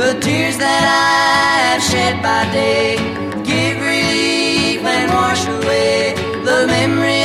the tears that I have shed by day give relief and wash away the memory